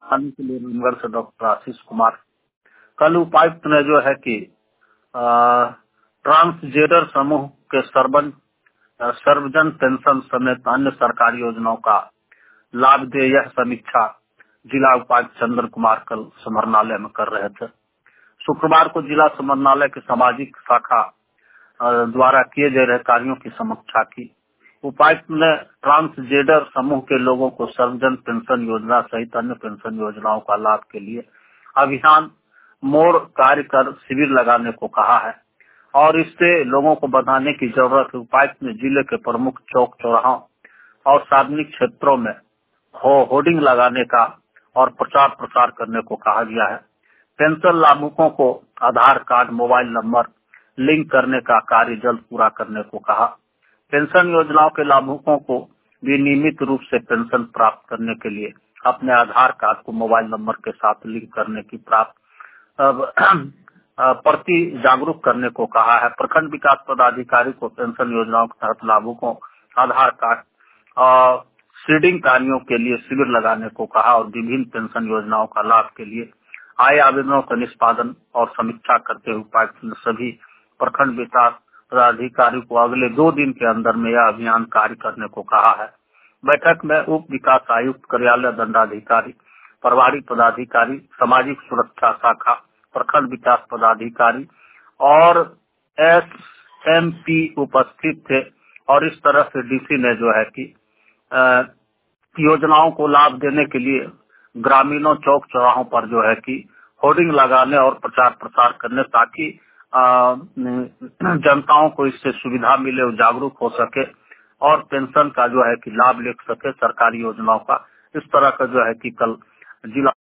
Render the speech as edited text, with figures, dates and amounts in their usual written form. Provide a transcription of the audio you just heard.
आने के लिए रामगढ़ से डॉक्टर आशीष कुमार। कल उपायुक्त ने जो है कि ट्रांसजेंडर समूह के सर्वजन पेंशन समेत अन्य सरकारी योजनाओं का लाभ दे, यह समीक्षा जिला उपायुक्त चंद्र कुमार कल समरनालय में कर रहे थे। शुक्रवार को जिला समरनालय की सामाजिक शाखा द्वारा किए जा रहे कार्यों की समीक्षा की। उपायुक्त ने ट्रांसजेंडर समूह के लोगों को सर्वजन पेंशन योजना सहित अन्य पेंशन योजनाओं का लाभ के लिए अभियान मोड़ कार्य कर शिविर लगाने को कहा है और इससे लोगों को बढ़ाने की जरूरत है। उपायुक्त ने जिले के प्रमुख चौक चौराहों और सार्वजनिक क्षेत्रों में होर्डिंग लगाने का और प्रचार प्रसार करने को कहा गया है। पेंशन लाभुकों को Aadhaar card, mobile number link करने का कार्य जल्द पूरा करने को कहा। पेंशन योजनाओं के लाभुकों को भी नियमित रूप से पेंशन प्राप्त करने के लिए अपने आधार कार्ड को मोबाइल नंबर के साथ लिंक करने की प्रति जागरूक करने को कहा है। प्रखंड विकास पदाधिकारी को पेंशन योजनाओं के तहत लाभुकों आधार कार्ड सीडिंग कार्यों के लिए शिविर लगाने को कहा और विभिन्न पेंशन योजनाओं का लाभ के लिए आए आवेदनों का निष्पादन और समीक्षा करते हुए उपायुक्त ने सभी प्रखंड विकास पदाधिकारी को अगले 2 दिन के अंदर में यह अभियान कार्य करने को कहा है। बैठक में उप विकास आयुक्त, कार्यालय दंडाधिकारी, प्रभारी पदाधिकारी, सामाजिक सुरक्षा शाखा, प्रखंड विकास पदाधिकारी और SMP उपस्थित थे और इस तरह से डीसी ने जो है कि योजनाओं को लाभ देने के लिए ग्रामीणों चौक चौराहों पर जो है कि होर्डिंग लगाने और प्रचार प्रसार करने ताकि जनताओं को इससे सुविधा मिले, वो जागरूक हो सके और पेंशन का जो है कि लाभ ले सके सरकारी योजनाओं का। इस तरह का जो है कि कल जिला